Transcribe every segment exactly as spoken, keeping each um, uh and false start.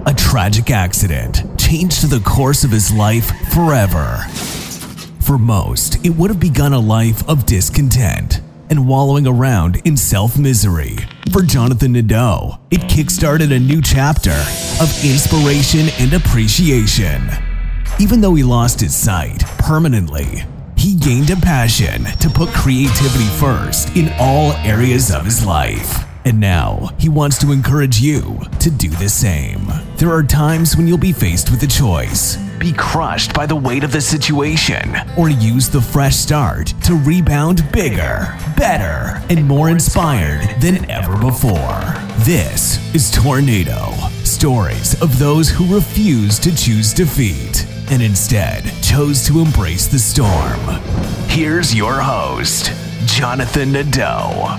A tragic accident changed the course of his life forever. For most, it would have begun a life of discontent and wallowing around in self-misery. For Jonathan Nadeau, it kickstarted a new chapter of inspiration and appreciation. Even though he lost his sight permanently, he gained a passion to put creativity first in all areas of his life. And now, he wants to encourage you to do the same. There are times when you'll be faced with a choice. Be crushed by the weight of the situation, or use the fresh start to rebound bigger, better, and more inspired than ever before. This is Tornado, stories of those who refuse to choose defeat and instead chose to embrace the storm. Here's your host, Jonathan Nadeau.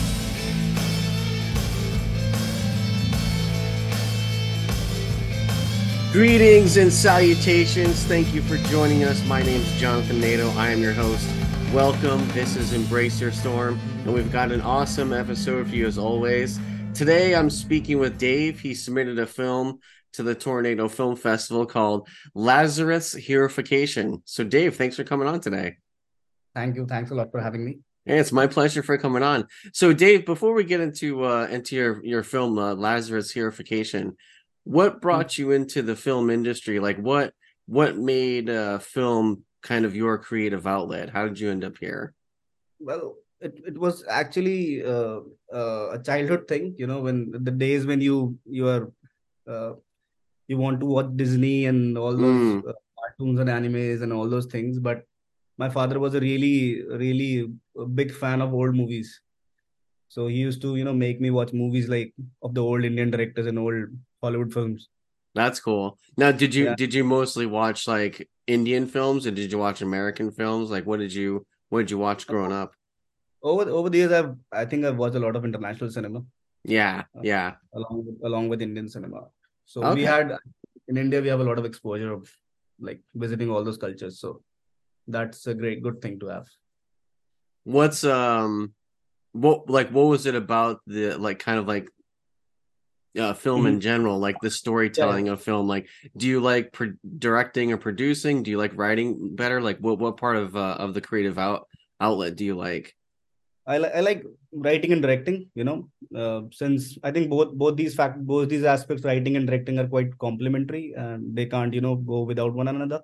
Greetings and salutations. Thank you for joining us. My name is Jonathan Nadeau. I am your host. Welcome. This is Embrace Your Storm, and we've got an awesome episode for you as always. Today, I'm speaking with Dave. He submitted a film to the Tornado Film Festival called Lazarus Heroification. So, Dave, thanks for coming on today. Thank you. Thanks a lot for having me. Hey, it's my pleasure for coming on. So, Dave, before we get into uh, into your your film uh, Lazarus Heroification, what brought you into the film industry? Like, what what made uh, film kind of your creative outlet? How did you end up here? Well, it, it was actually uh, uh, a childhood thing, you know, when the days when you you are uh, you want to watch Disney and all those Mm. uh, cartoons and animes and all those things. But my father was a really, really big fan of old movies. So he used to, you know, make me watch movies like of the old Indian directors and old Hollywood films. That's cool. Now, did you Yeah. did you mostly watch like Indian films, or did you watch American films? Like, what did you what did you watch growing up? Over over the years, I've I think I've watched a lot of international cinema Yeah, uh, yeah. along with, along with Indian cinema. So we Okay. had in India we have a lot of exposure of like visiting all those cultures. So that's a great good thing to have. What's um what like what was it about the like kind of like uh, film Mhm. in general, like the Yeah, storytelling of film? Like, do you like pro- directing or producing? Do you like writing better? Like, what what part of uh, of the creative out outlet do you like? I like I like writing and directing. You know, uh, since I think both both these fact both these aspects, writing and directing, are quite complementary, and they can't you know go without one another.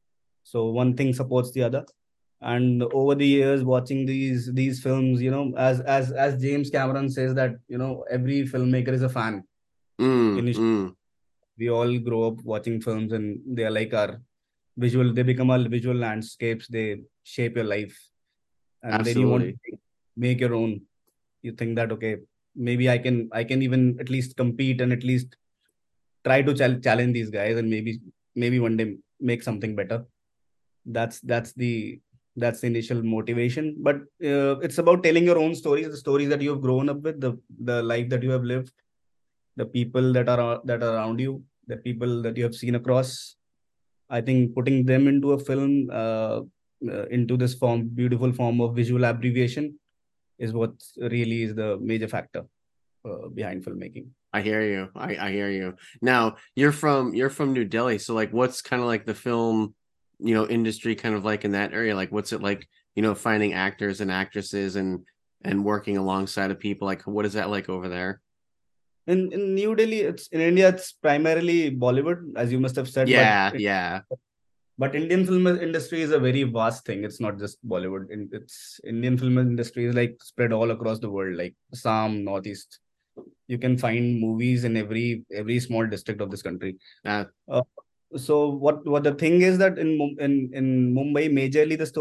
So one thing supports the other. And over the years, watching these these films, you know, as as as James Cameron says that you know every filmmaker is a fan. Mm, Initially, mm, we all grow up watching films, and they are like our visual. They become our visual landscapes. They shape your life, and then you want absolutely. to make your own. You think that okay, maybe I can I can even at least compete and at least try to chal- challenge these guys, and maybe maybe one day make something better. That's that's the that's the initial motivation. But uh, it's about telling your own stories, the stories that you have grown up with, the the life that you have lived, the people that are that are around you, the people that you have seen across. I think putting them into a film, uh, uh, into this form, beautiful form of visual abbreviation, is what really is the major factor uh, behind filmmaking. I hear you. I, I hear you. Now, you're from you're from New Delhi, so like what's kind of like the film, you know, industry kind of like in that area? Like what's it like, you know, finding actors and actresses and and working alongside of people? Like what is that like over there? In in New Delhi, it's in India, it's primarily Bollywood, as you must have said, but Yeah, it, yeah. but Indian film industry is a very vast thing. It's not just Bollywood. In, it's Indian film industry is like spread all across the world, like Assam, Northeast. You can find movies in every every small district of this country. Uh, Uh, so what what the thing is that in Mum- in in Mumbai, majorly the